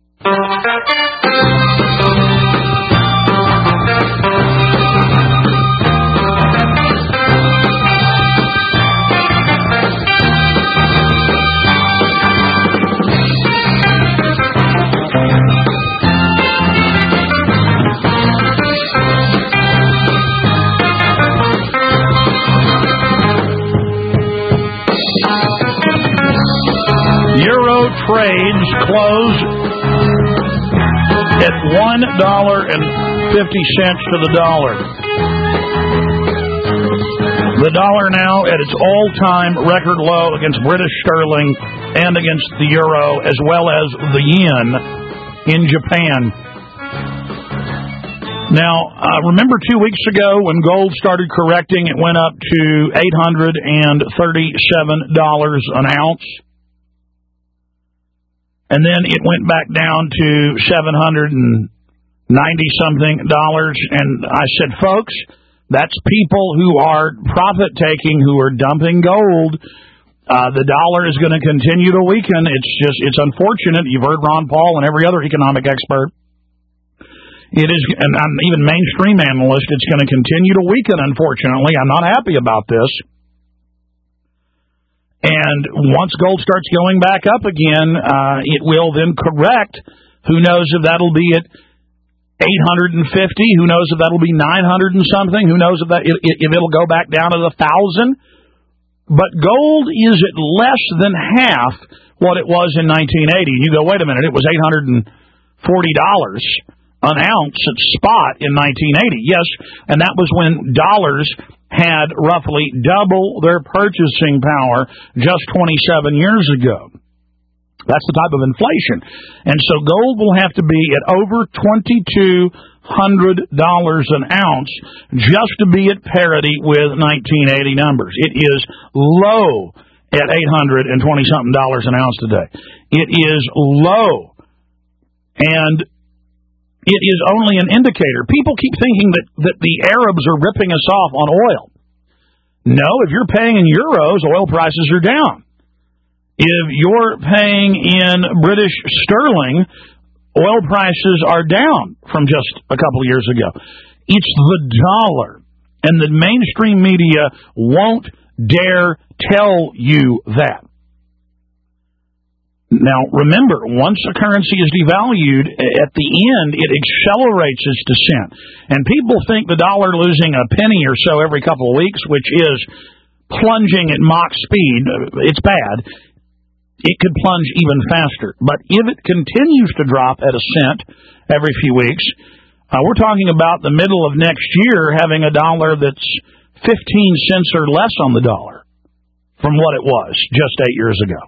Euro trades close at one dollar and fifty cents to the dollar. The dollar now at its all-time record low against British sterling and against the euro, as well as the yen in Japan. Now, uh, remember two weeks ago when gold started correcting, it went up to eight hundred thirty-seven dollars an ounce. And then it went back down to seven hundred ninety something dollars. And I said, folks, that's people who are profit taking, who are dumping gold. Uh, the dollar is going to continue to weaken. It's just, it's unfortunate. You've heard Ron Paul and every other economic expert. It is, and even mainstream analysts, it's going to continue to weaken, unfortunately. I'm not happy about this. And once gold starts going back up again, uh, it will then correct. Who knows if that'll be at eight hundred fifty? Who knows if that'll be nine hundred and something? Who knows if that if, if it'll go back down to the thousand? But gold is at less than half what it was in nineteen eighty. You go, wait a minute, it was eight hundred forty dollars an ounce at spot in nineteen eighty. Yes, and that was when dollars had roughly double their purchasing power just twenty-seven years ago. That's the type of inflation. And so gold will have to be at over twenty-two hundred dollars an ounce just to be at parity with nineteen eighty numbers. It is low at eight hundred twenty something dollars an ounce today. It is low. And it is only an indicator. People keep thinking that, that the Arabs are ripping us off on oil. No, if you're paying in euros, oil prices are down. If you're paying in British sterling, oil prices are down from just a couple of years ago. It's the dollar, and the mainstream media won't dare tell you that. Now, remember, once a currency is devalued, at the end, it accelerates its descent. And people think the dollar losing a penny or so every couple of weeks, which is plunging at Mach speed, it's bad. It could plunge even faster. But if it continues to drop at a cent every few weeks, uh, we're talking about the middle of next year having a dollar that's fifteen cents or less on the dollar from what it was just eight years ago.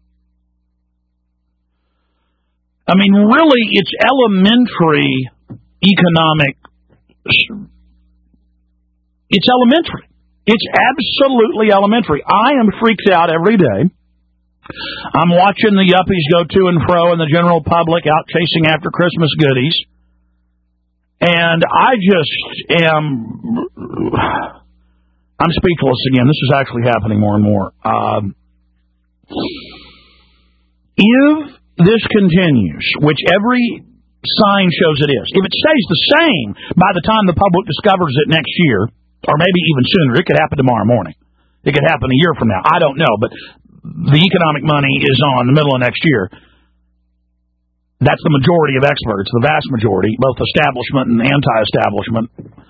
I mean, really, it's elementary economic. It's elementary. It's absolutely elementary. I am freaked out every day. I'm watching the yuppies go to and fro and the general public out chasing after Christmas goodies. And I just am... I'm speechless again. This is actually happening more and more. Um, if this continues, which every sign shows it is, if it stays the same by the time the public discovers it next year, or maybe even sooner, it could happen tomorrow morning. It could happen a year from now. I don't know, but the economic money is on the middle of next year. That's the majority of experts, the vast majority, both establishment and anti-establishment.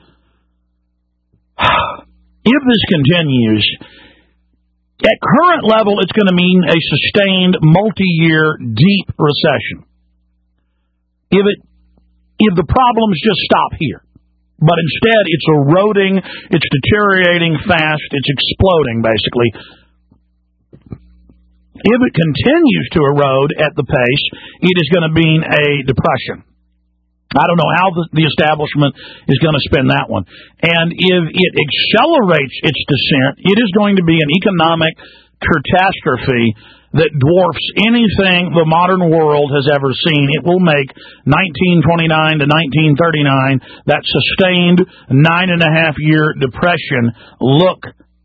If this continues, at current level, it's going to mean a sustained multi-year deep recession. If it, if the problems just stop here, but instead it's eroding, it's deteriorating fast, it's exploding basically. If it continues to erode at the pace, it is going to mean a depression. I don't know how the, the establishment is going to spin that one. And if it accelerates its descent, it is going to be an economic catastrophe that dwarfs anything the modern world has ever seen. It will make nineteen twenty-nine to nineteen thirty-nine, that sustained nine and a half year depression, look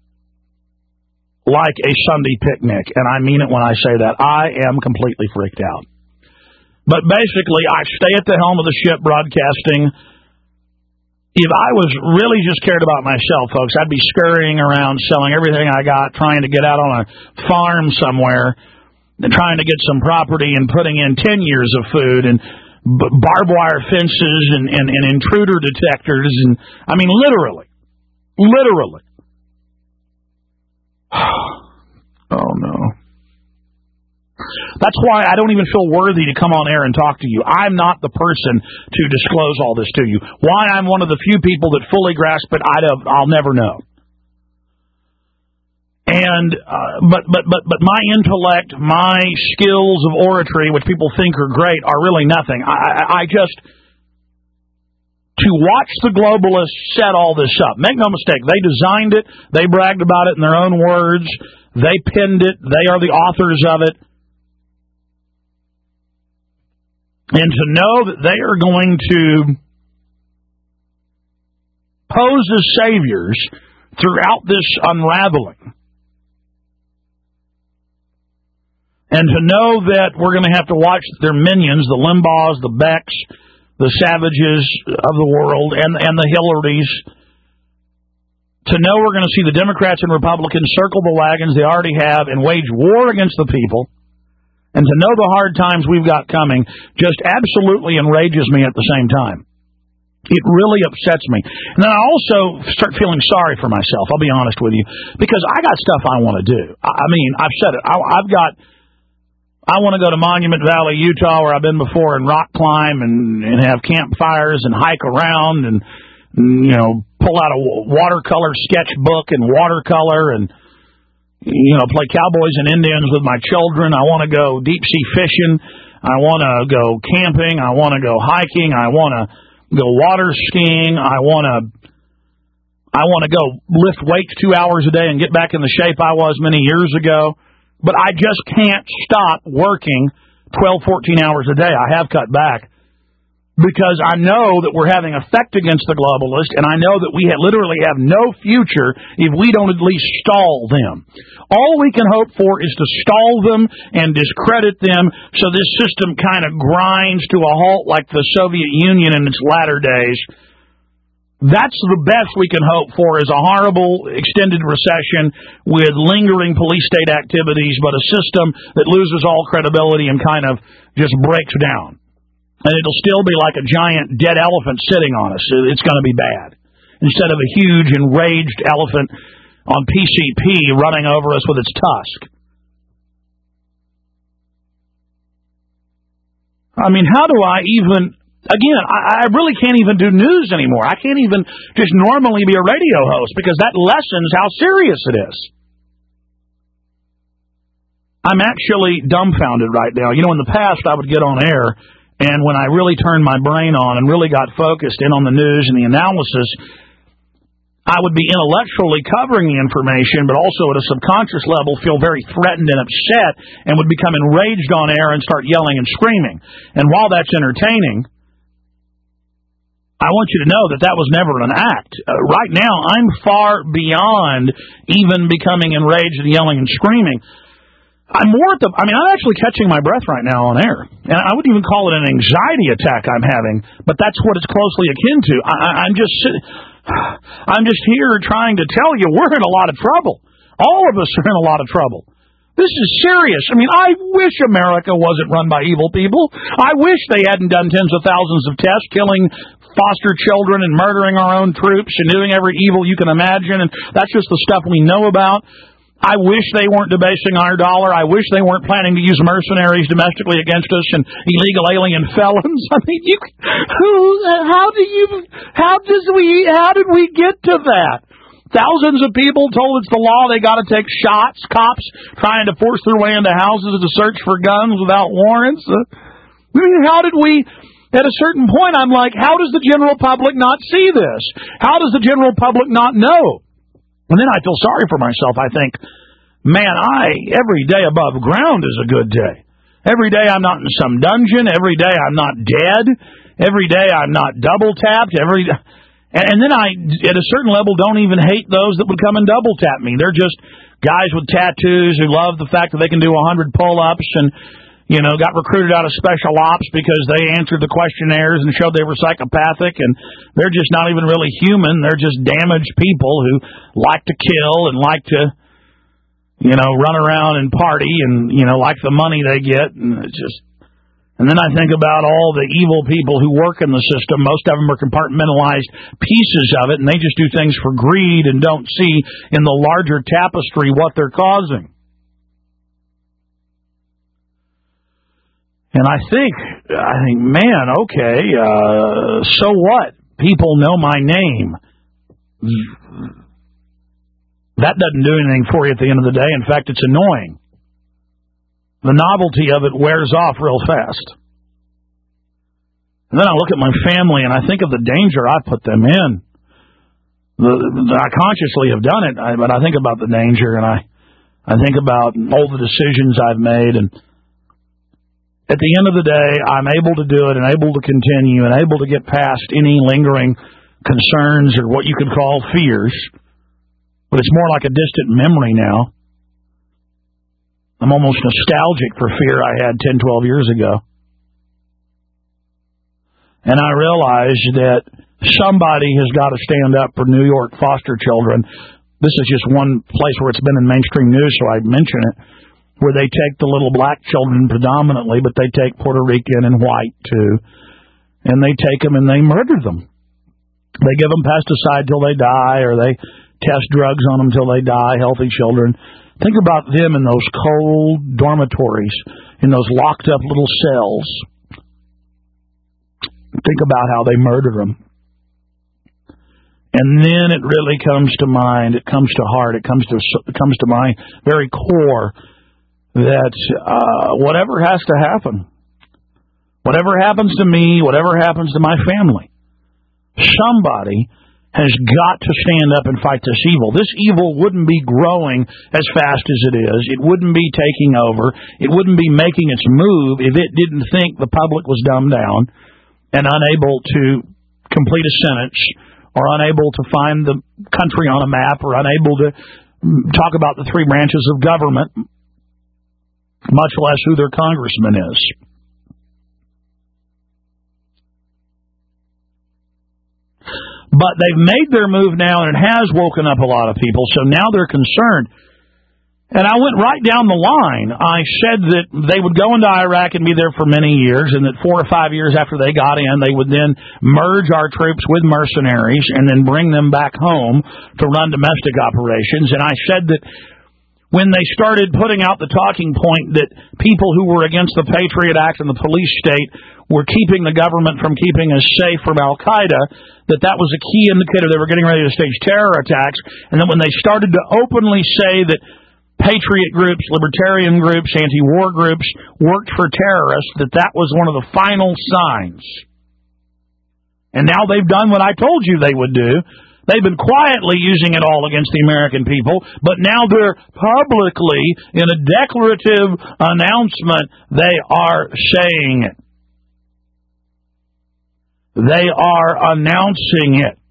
like a Sunday picnic. And I mean it when I say that. I am completely freaked out. But basically, I stay at the helm of the ship broadcasting. If I was really just cared about myself, folks, I'd be scurrying around selling everything I got, trying to get out on a farm somewhere, trying to get some property and putting in ten years of food and b- barbed wire fences and, and, and intruder detectors. And I mean, literally, literally. Oh, no. That's why I don't even feel worthy to come on air and talk to you. I'm not the person to disclose all this to you. Why I'm one of the few people that fully grasp it, I don't, I'll never know. And uh, but but but but my intellect, my skills of oratory, which people think are great, are really nothing. I, I, I just to watch the globalists set all this up. Make no mistake, they designed it. They bragged about it in their own words. They penned it. They are the authors of it. And to know that they are going to pose as saviors throughout this unraveling. And to know that we're going to have to watch their minions, the Limbaughs, the Becks, the Savages of the world, and, and the Hillarys, to know we're going to see the Democrats and Republicans circle the wagons they already have and wage war against the people, and to know the hard times we've got coming just absolutely enrages me at the same time. It really upsets me. And then I also start feeling sorry for myself, I'll be honest with you, because I got stuff I want to do. I mean, I've said it. I, I've got, I want to go to Monument Valley, Utah, where I've been before, and rock climb and, and have campfires and hike around and, you know, pull out a watercolor sketchbook and watercolor and, you know, play cowboys and Indians with my children. I want to go deep sea fishing. I want to go camping. I want to go hiking. I want to go water skiing. I want to I want to go lift weights two hours a day and get back in the shape I was many years ago. But I just can't stop working twelve, fourteen hours a day. I have cut back because I know that we're having effect against the globalists, and I know that we have literally have no future if we don't at least stall them. All we can hope for is to stall them and discredit them so this system kind of grinds to a halt like the Soviet Union in its latter days. That's the best we can hope for, is a horrible extended recession with lingering police-state activities, but a system that loses all credibility and kind of just breaks down. And it'll still be like a giant dead elephant sitting on us. It's going to be bad. Instead of a huge enraged elephant on P C P running over us with its tusk. I mean, how do I even... Again, I, I really can't even do news anymore. I can't even just normally be a radio host because that lessens how serious it is. I'm actually dumbfounded right now. You know, in the past, I would get on air, and when I really turned my brain on and really got focused in on the news and the analysis, I would be intellectually covering the information, but also at a subconscious level feel very threatened and upset and would become enraged on air and start yelling and screaming. And while that's entertaining, I want you to know that that was never an act. Uh, right now, I'm far beyond even becoming enraged and yelling and screaming. I'm more at the, I mean, I'm actually catching my breath right now on air. And I wouldn't even call it an anxiety attack I'm having, but that's what it's closely akin to. I, I, I'm just, I'm just here trying to tell you we're in a lot of trouble. All of us are in a lot of trouble. This is serious. I mean, I wish America wasn't run by evil people. I wish they hadn't done tens of thousands of tests, killing foster children and murdering our own troops and doing every evil you can imagine. And that's just the stuff we know about. I wish they weren't debasing our dollar. I wish they weren't planning to use mercenaries domestically against us and illegal alien felons. I mean, you, who, how do you, how does we, how did we get to that? Thousands of people told it's the law they got to take shots. Cops trying to force their way into houses to search for guns without warrants. Uh, I mean, how did we? At a certain point, I'm like, how does the general public not see this? How does the general public not know? And then I feel sorry for myself. I think, man, I every day above ground is a good day. Every day I'm not in some dungeon. Every day I'm not dead. Every day I'm not double tapped. Every and then I, at a certain level, don't even hate those that would come and double tap me. They're just guys with tattoos who love the fact that they can do a hundred pull-ups and, you know, got recruited out of special ops because they answered the questionnaires and showed they were psychopathic, and they're just not even really human. They're just damaged people who like to kill and like to, you know, run around and party and, you know, like the money they get. And it's just, and then I think about all the evil people who work in the system. Most of them are compartmentalized pieces of it, and they just do things for greed and don't see in the larger tapestry what they're causing. And I think, I think, man, okay, uh, so what? People know my name. That doesn't do anything for you at the end of the day. In fact, it's annoying. The novelty of it wears off real fast. And then I look at my family and I think of the danger I put them in. The, the, I consciously have done it, I, but I think about the danger, and I, I think about all the decisions I've made, and at the end of the day, I'm able to do it and able to continue and able to get past any lingering concerns or what you could call fears. But it's more like a distant memory now. I'm almost nostalgic for fear I had ten, twelve years ago. And I realize that somebody has got to stand up for New York foster children. This is just one place where it's been in mainstream news, so I mention it, where they take the little black children predominantly, but they take Puerto Rican and white too, and they take them and they murder them. They give them pesticide till they die, or they test drugs on them till they die, healthy children. Think about them in those cold dormitories, in those locked up little cells. Think about how they murder them. And then it really comes to mind, it comes to heart, it comes to it comes to my very core that uh, whatever has to happen, whatever happens to me, whatever happens to my family, somebody has got to stand up and fight this evil. This evil wouldn't be growing as fast as it is. It wouldn't be taking over. It wouldn't be making its move if it didn't think the public was dumbed down and unable to complete a sentence, or unable to find the country on a map, or unable to talk about the three branches of government, much less who their congressman is. But they've made their move now, and it has woken up a lot of people, so now they're concerned. And I went right down the line. I said that they would go into Iraq and be there for many years, and that four or five years after they got in, they would then merge our troops with mercenaries and then bring them back home to run domestic operations. And I said that when they started putting out the talking point that people who were against the Patriot Act and the police state were keeping the government from keeping us safe from Al-Qaeda, that that was a key indicator they were getting ready to stage terror attacks, and that when they started to openly say that patriot groups, libertarian groups, anti-war groups worked for terrorists, that that was one of the final signs. And now they've done what I told you they would do. They've been quietly using it all against the American people, but now they're publicly, in a declarative announcement, they are saying it. They are announcing it.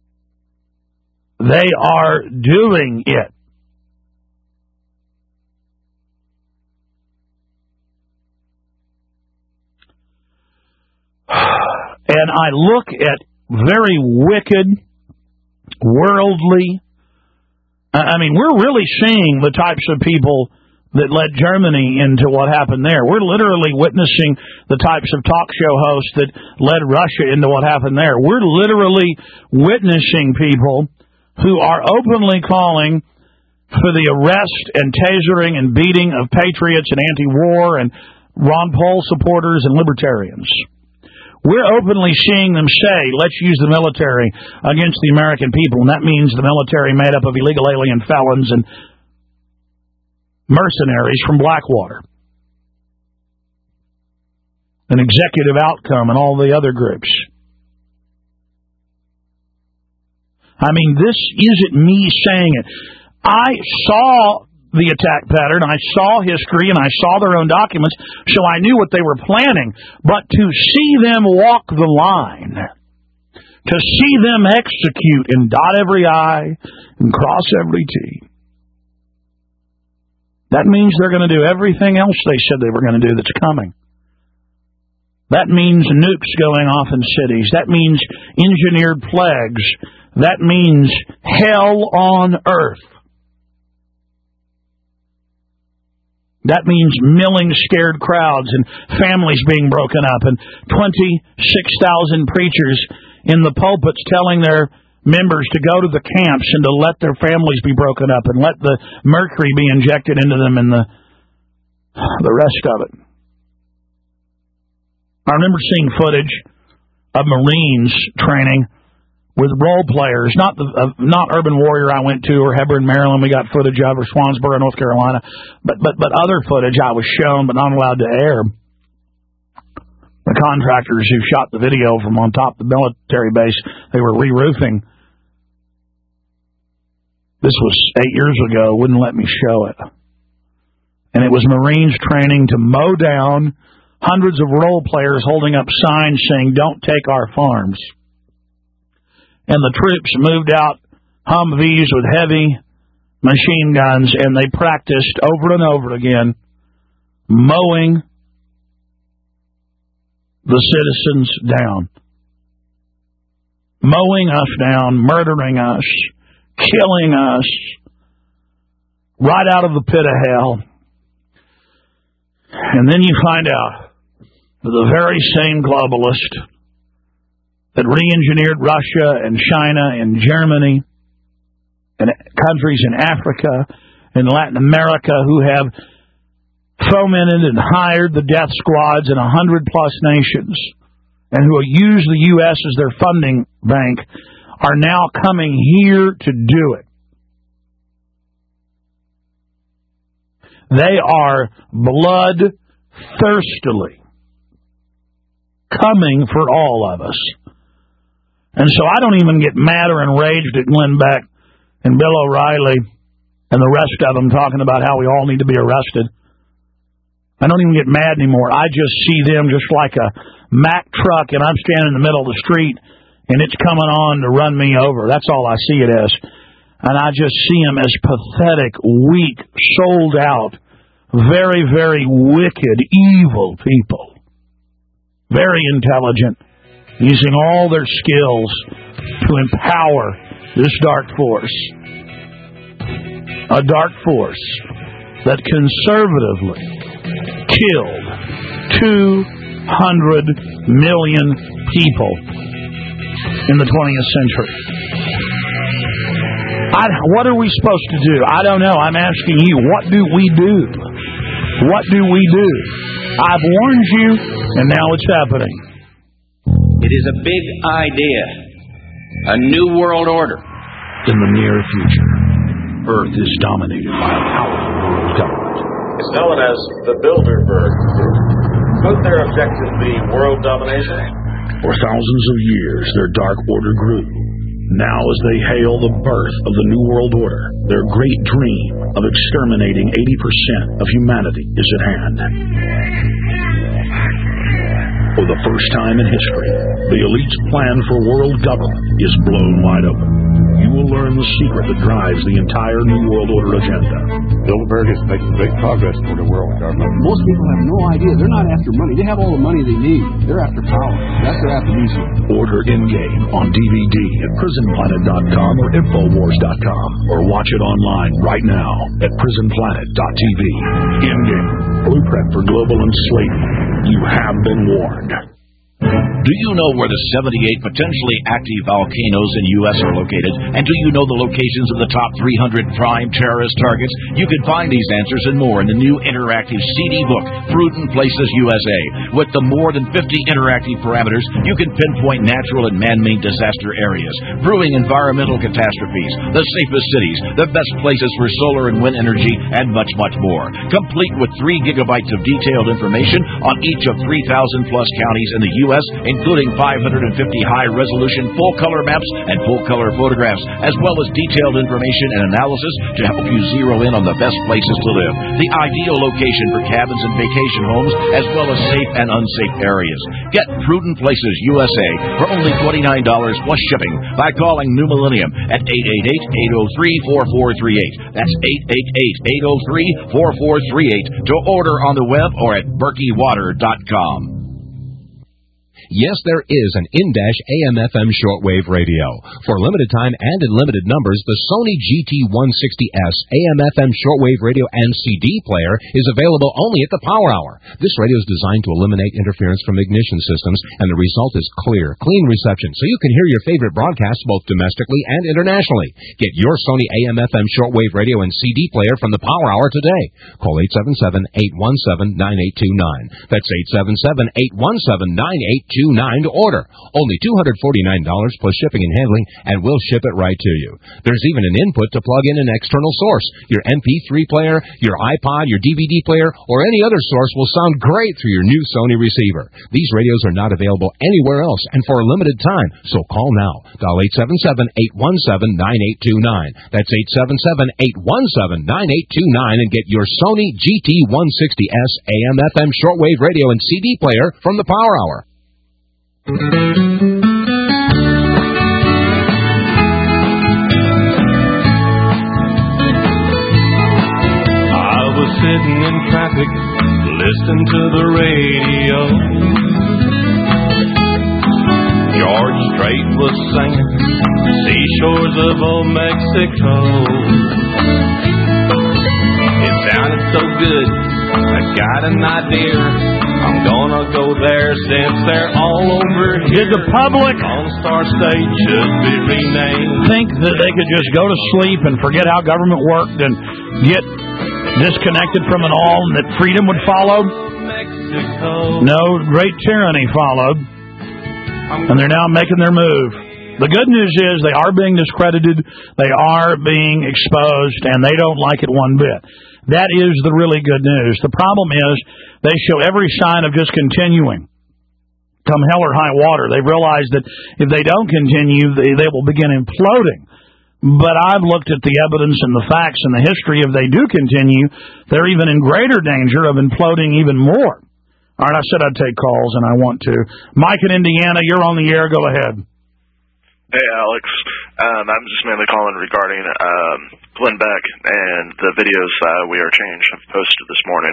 They are doing it. And I look at very wicked, worldly, I mean, we're really seeing the types of people that led Germany into what happened there. We're literally witnessing the types of talk show hosts that led Russia into what happened there. We're literally witnessing people who are openly calling for the arrest and tasering and beating of patriots and anti-war and Ron Paul supporters and libertarians. We're openly seeing them say, let's use the military against the American people, and that means the military made up of illegal alien felons and mercenaries from Blackwater, an executive outcome, and all the other groups. I mean, this isn't me saying it. I saw the attack pattern, I saw history, and I saw their own documents, so I knew what they were planning. But to see them walk the line, to see them execute and dot every I and cross every T, that means they're going to do everything else they said they were going to do that's coming. That means nukes going off in cities. That means engineered plagues. That means hell on earth. That means milling scared crowds and families being broken up and twenty-six thousand preachers in the pulpits telling their members to go to the camps and to let their families be broken up and let the mercury be injected into them and the, the rest of it. I remember seeing footage of Marines training with role players, not the uh, not Urban Warrior I went to, or Hebron, Maryland, we got footage of, or Swansboro, North Carolina, but but but other footage I was shown but not allowed to air. The contractors who shot the video from on top of the military base, they were re-roofing. This was eight years ago, wouldn't let me show it. And it was Marines training to mow down hundreds of role players holding up signs saying, "Don't take our farms." And the troops moved out Humvees with heavy machine guns, and they practiced over and over again mowing the citizens down. mowing us down, murdering us, killing us, right out of the pit of hell. And then you find out that the very same globalist that re-engineered Russia and China and Germany and countries in Africa and Latin America who have fomented and hired the death squads in a hundred plus nations and who use the U S as their funding bank are now coming here to do it. They are bloodthirstily coming for all of us. And so I don't even get mad or enraged at Glenn Beck and Bill O'Reilly and the rest of them talking about how we all need to be arrested. I don't even get mad anymore. I just see them just like a Mack truck, and I'm standing in the middle of the street, and it's coming on to run me over. That's all I see it as. And I just see them as pathetic, weak, sold out, very, very wicked, evil people. Very intelligent, using all their skills to empower this dark force. A dark force that conservatively killed two hundred million people in the twentieth century. I, what are we supposed to do? I don't know. I'm asking you, what do we do? What do we do? I've warned you, and now it's happening. It is a big idea. A new world order. In the near future, Earth is dominated by a powerful world government. It's known as the Bilderberg Group. Could their objective be world domination? For thousands of years, their dark order grew. Now, as they hail the birth of the New World Order, their great dream of exterminating eighty percent of humanity is at hand. For the first time in history, the elite's plan for world government is blown wide open. You will learn the secret that drives the entire New World Order agenda. Bilderberg is making great progress toward a world government. Most people have no idea. They're not after money. They have all the money they need. They're after power. That's their after-music. Order In-Game on D V D at prison planet dot com or infowars dot com, or watch it online right now at prison planet dot t v. In-Game, blueprint for global enslavement. You have been warned. Do you know where the seventy-eight potentially active volcanoes in U S are located? And do you know the locations of the top three hundred prime terrorist targets? You can find these answers and more in the new interactive C D book, Prudent Places U S A. With the more than fifty interactive parameters, you can pinpoint natural and man-made disaster areas, brewing environmental catastrophes, the safest cities, the best places for solar and wind energy, and much, much more. Complete with three gigabytes of detailed information on each of three thousand plus counties in the U S, including five hundred fifty high-resolution full-color maps and full-color photographs, as well as detailed information and analysis to help you zero in on the best places to live, the ideal location for cabins and vacation homes, as well as safe and unsafe areas. Get Prudent Places U S A for only twenty-nine dollars plus shipping by calling New Millennium at eight eight eight, eight oh three, four four three eight. That's eight eight eight, eight oh three, four four three eight to order on the web or at berkey water dot com. Yes, there is an in-dash A M F M shortwave radio. For limited time and in limited numbers, the Sony G T one sixty S A M F M shortwave radio and C D player is available only at the Power Hour. This radio is designed to eliminate interference from ignition systems, and the result is clear, clean reception, so you can hear your favorite broadcasts both domestically and internationally. Get your Sony A M F M shortwave radio and C D player from the Power Hour today. Call eight seven seven, eight one seven, nine eight two nine. That's eight seven seven, eight one seven, nine eight two nine to order. Only two hundred forty-nine dollars plus shipping and handling, and we'll ship it right to you. There's even an input to plug in an external source. Your M P three player, your iPod, your D V D player, or any other source will sound great through your new Sony receiver. These radios are not available anywhere else and for a limited time, so call now. Dial eight seven seven, eight one seven, nine eight two nine. That's eight seven seven, eight one seven, nine eight two nine and get your Sony G T one sixty S A M F M shortwave radio and C D player from the Power Hour. I was sitting in traffic, listening to the radio. George Strait was singing, seashores of old Mexico. It sounded so good, I got an idea. I'm gonna go there since they're all over here. Did the public All-Star State should be renamed. Think that they could just go to sleep and forget how government worked and get disconnected from it all and that freedom would follow? Mexico. No, great tyranny followed, and they're now making their move. The good news is they are being discredited, they are being exposed, and they don't like it one bit. That is the really good news. The problem is they show every sign of just continuing. Come hell or high water, they've realized that if they don't continue, they, they will begin imploding. But I've looked at the evidence and the facts and the history. If they do continue, they're even in greater danger of imploding even more. All right, I said I'd take calls, and I want to. Mike in Indiana, you're on the air. Go ahead. Hey, Alex. Um, I'm just mainly calling regarding um, Glenn Beck and the videos uh, We Are Change have posted this morning.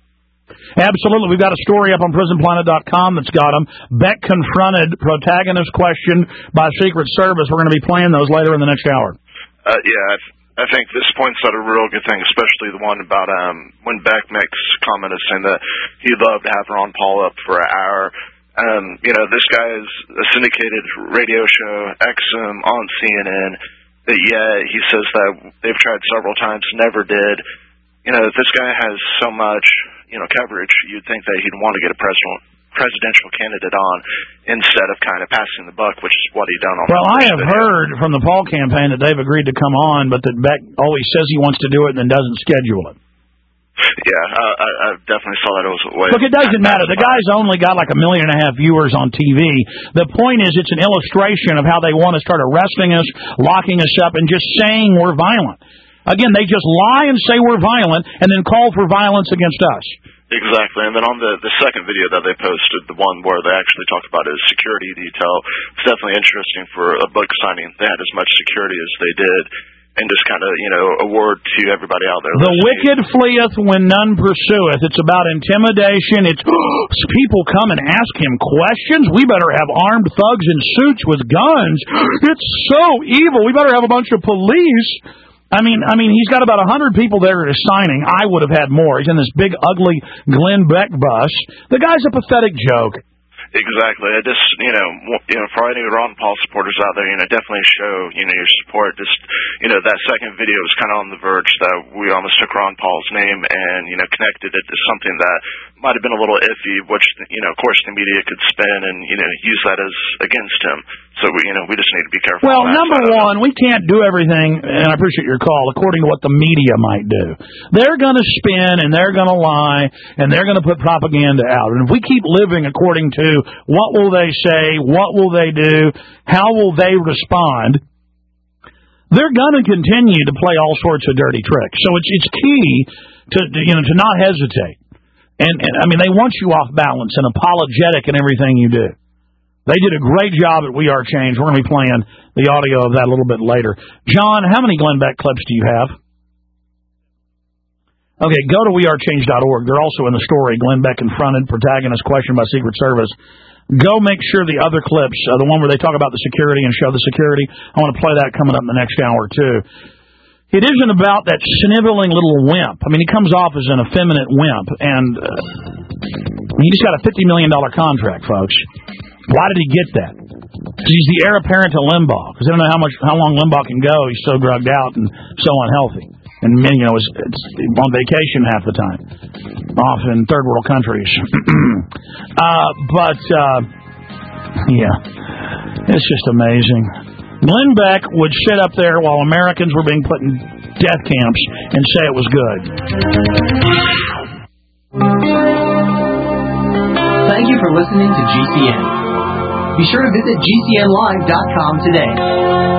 Absolutely. We've got a story up on prison planet dot com that's got them. Beck confronted protagonist question by Secret Service. We're going to be playing those later in the next hour. Uh, yeah, I, th- I think this points out a real good thing, especially the one about um, when Beck makes comment of saying that he'd love to have Ron Paul up for an hour. Um, you know, this guy is a syndicated radio show, X M, on C N N, but yet he says that they've tried several times, never did. You know, if this guy has so much, you know, coverage, you'd think that he'd want to get a president, presidential candidate on instead of kind of passing the buck, which is what he done on. Well, I have video. heard from the Paul campaign that they've agreed to come on, but that Beck always says he wants to do it and then doesn't schedule it. Yeah, uh, I, I definitely saw that it was a way. Look, it doesn't matter. The guy's only got like a million and a half viewers on T V. The point is, it's an illustration of how they want to start arresting us, locking us up, and just saying we're violent. Again, they just lie and say we're violent and then call for violence against us. Exactly. And then on the, the second video that they posted, the one where they actually talk about his security detail, it's definitely interesting for a book signing. They had as much security as they did. And just kind of, you know, a word to everybody out there. The wicked fleeth when none pursueth. It's about intimidation. It's people come and ask him questions. We better have armed thugs in suits with guns. It's so evil. We better have a bunch of police. I mean, I mean, he's got about a hundred people there at his signing. I would have had more. He's in this big, ugly Glenn Beck bus. The guy's a pathetic joke. Exactly. I just, you know, you know, for any Ron Paul supporters out there, you know, definitely show, you know, your support. Just, you know, that second video was kind of on the verge that we almost took Ron Paul's name and, you know, connected it to something that might have been a little iffy, which, you know, of course the media could spin and, you know, use that as against him. So, we, you know, we just need to be careful. Well, number one, we can't do everything, and I appreciate your call, according to what the media might do. They're going to spin, and they're going to lie, and they're going to put propaganda out. And if we keep living according to what will they say, what will they do, how will they respond, they're going to continue to play all sorts of dirty tricks. So it's it's key to, you know, to not hesitate. And, and I mean, they want you off balance and apologetic in everything you do. They did a great job at We Are Change. We're going to be playing the audio of that a little bit later. John, how many Glenn Beck clips do you have? Okay, go to we are change dot org. They're also in the story. Glenn Beck confronted, protagonist questioned by Secret Service. Go make sure the other clips, uh, the one where they talk about the security and show the security, I want to play that coming up in the next hour, too. It isn't about that sniveling little wimp. I mean, he comes off as an effeminate wimp, and uh, he just got a fifty million dollars contract, folks. Why did he get that? Because he's the heir apparent to Limbaugh. Because I don't know how much, how long Limbaugh can go. He's so drugged out and so unhealthy. And, you know, it's, it's on vacation half the time, off in third world countries. uh, but, uh, yeah, it's just amazing. Glenn Beck would sit up there while Americans were being put in death camps and say it was good. Thank you for listening to G C N. Be sure to visit G C N live dot com today.